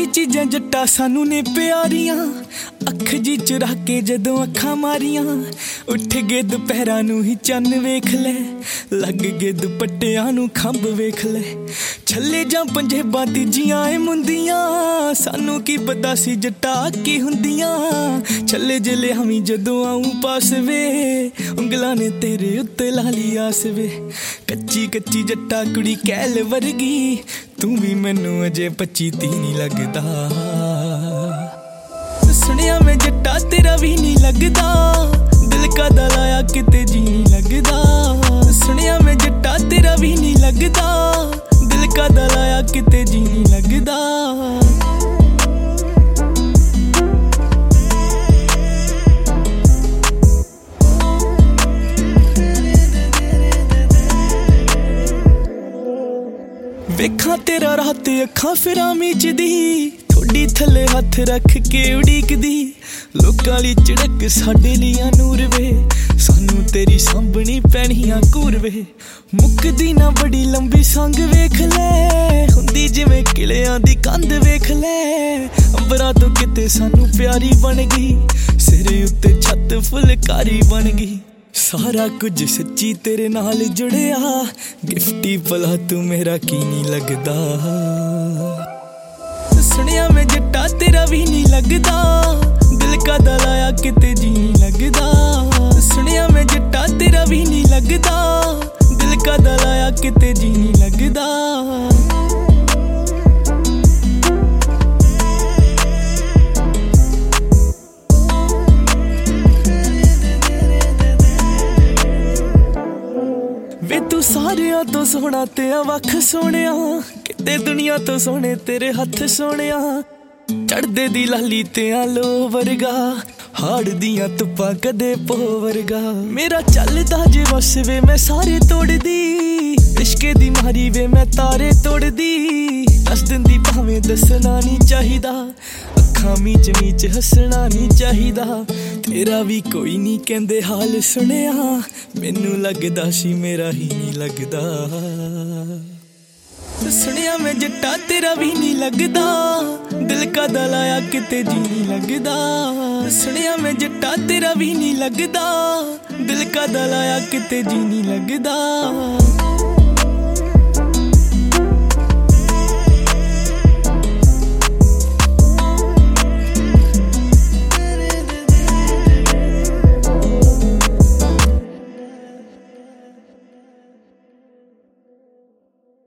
सारी चीज़ां जट्टा सानू ने प्यारियां अख जी चुरा के जदों अखां मारियां उठ गए दुपहरां नूं ही चन्न वेख ले लग गए दुपट्टियां नूं खंभ वेख ले छल्ले जां पंजेबां तीजियां ए मुंदियां सानू की पता सी जट्टा की हुंदियां छल्ले जले हमी जदों आऊं पास वे उंगलां ने तेरे उत्ते लाली आस वे कच्ची कच्ची जट्टा कुड़ी कैल वर्गी तू भी मैनू अजे 25-30 नहीं लगदा सुनिया मैं जट्टा तेरा भी नहीं लगदा दिल का दलाया किते जी नहीं लगदा सुनिया मैं जट्टा तेरा भी नहीं लगदा दिल का दलाया किते जी नहीं लगदा वेखा तेरा रात अखां फिरां मीचदी थोड़ी थले हथ रख के उड़ीकदी लोकां ली झड़क साडे लिया नूर वे सानू तेरी सांभनी पैणियां घूर वे मुकदी ना बड़ी लंबी संग वेख ले हुंदी जिवें किलियां दी कंध वेख ले अंबरां तो किते सानू प्यारी बन गई सिरे उत्ते छत फुलकारी बन गई सारा कुछ सच्ची तेरे नाल जुड़िया गिफ्टी भला तू मेरा की नहीं लगदा सुनिया मैं जट्टा तेरा भी नहीं लगदा दिल का दलाया किते जी नहीं लगदा सुनिया मैं जट्टा तेरा भी नहीं लगदा दिल का दलाया किते जी नहीं लगदा वे तू सारिया तो सोहना ते वख सोनिया किते दुनिया तो सोने तेरे हथ सोनिया चढ़दे दी लाली ते लो वर्गा हाड़ दियां तुप्पा कदे पो वर्गा मेरा चलदा जे बस वे मैं सारे तोड़ दी इश्के दी मारी वे मैं तारे तोड़ दी दस दिन दी भावें दसना नहीं चाहिदा अखां मीच मीच हसना नहीं चाहिदा तेरा भी कोई नहीं कहंदे हाल सुनिया मैनू लगदा सी मेरा ही नहीं लगदा सुनिया मैं जट्टा तेरा भी नहीं लगदा दिल का दलाया किते जी नहीं लगदा सुनिया मैं जट्टा तेरा भी नहीं लगदा दिल का दलाया किते जी नहीं लगदा।